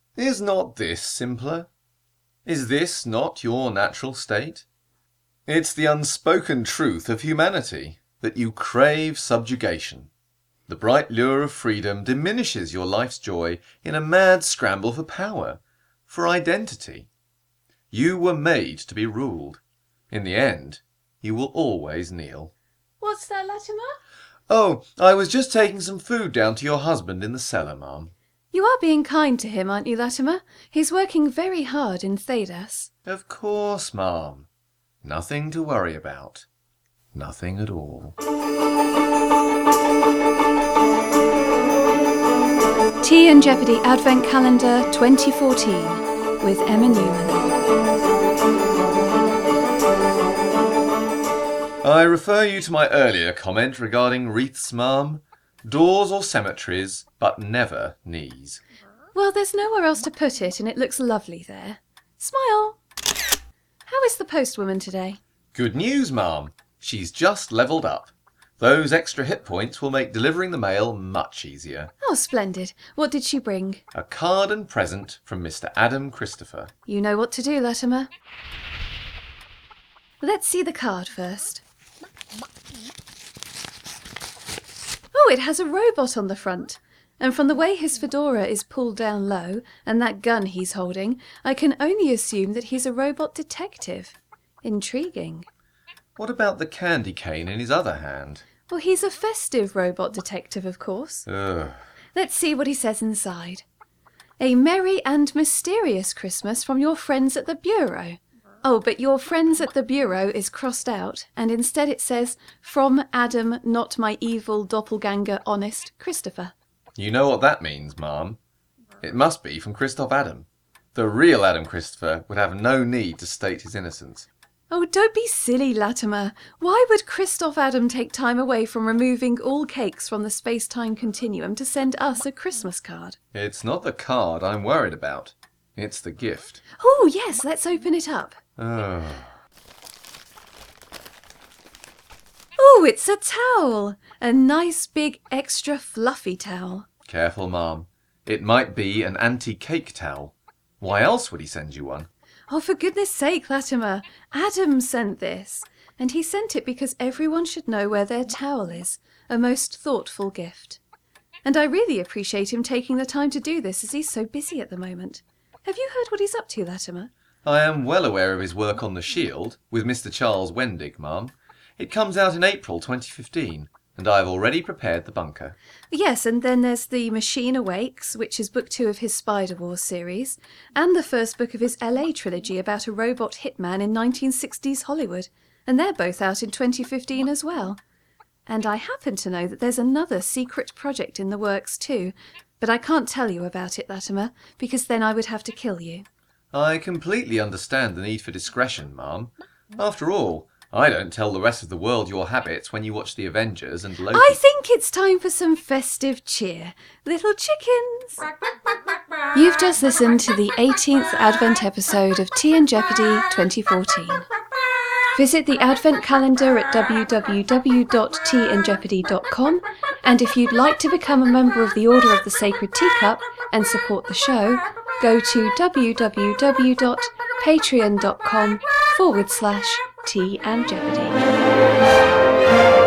Is not this simpler? Is this not your natural state? It's the unspoken truth of humanity, that you crave subjugation. The bright lure of freedom diminishes your life's joy in a mad scramble for power, for identity. You were made to be ruled. In the end, you will always kneel. What's that, Latimer? Oh, I was just taking some food down to your husband in the cellar, Ma'am. You are being kind to him, aren't you, Latimer? He's working very hard in Thedas. Of course, Ma'am. Nothing to worry about. Nothing at all. Tea and Jeopardy Advent Calendar 2014 with Emma Newman. I refer you to my earlier comment regarding wreaths, Ma'am. Doors or cemeteries, but never knees. Well, there's nowhere else to put it, and it looks lovely there. Smile! How is the postwoman today? Good news, Ma'am. She's just levelled up. Those extra hit points will make delivering the mail much easier. Oh, splendid. What did she bring? A card and present from Mr. Adam Christopher. You know what to do, Latimer. Let's see the card first. Oh, it has a robot on the front. And from the way his fedora is pulled down low, and that gun he's holding, I can only assume that he's a robot detective. Intriguing. What about the candy cane in his other hand? Well, he's a festive robot detective, of course. Ugh. Let's see what he says inside. A merry and mysterious Christmas from your friends at the Bureau. Oh, but your friends at the Bureau is crossed out, and instead it says, from Adam, not my evil doppelganger, honest Christopher. You know what that means, Ma'am. It must be from Christoph Adam. The real Adam Christopher would have no need to state his innocence. Oh, don't be silly, Latimer. Why would Christoph Adam take time away from removing all cakes from the space-time continuum to send us a Christmas card? It's not the card I'm worried about. It's the gift. Oh, yes, let's open it up. Ugh. Oh, it's a towel. A nice big extra fluffy towel. Careful, Ma'am. It might be an anti-cake towel. Why else would he send you one? Oh, for goodness sake, Latimer. Adam sent this. And he sent it because everyone should know where their towel is. A most thoughtful gift. And I really appreciate him taking the time to do this as he's so busy at the moment. Have you heard what he's up to, Latimer? I am well aware of his work on The Shield with Mr. Charles Wendig, Ma'am. It comes out in April 2015, and I have already prepared the bunker. Yes, and then there's The Machine Awakes, which is book 2 of his Spider Wars series, and the first book of his LA trilogy about a robot hitman in 1960s Hollywood, and they're both out in 2015 as well. And I happen to know that there's another secret project in the works too, but I can't tell you about it, Latimer, because then I would have to kill you. I completely understand the need for discretion, Ma'am. After all, I don't tell the rest of the world your habits when you watch The Avengers and Loki. I think it's time for some festive cheer. Little chickens! You've just listened to the 18th Advent episode of Tea and Jeopardy 2014. Visit the Advent calendar at www.teaandjeopardy.com, and if you'd like to become a member of the Order of the Sacred Teacup and support the show, go to www.patreon.com/Tea and Jeopardy.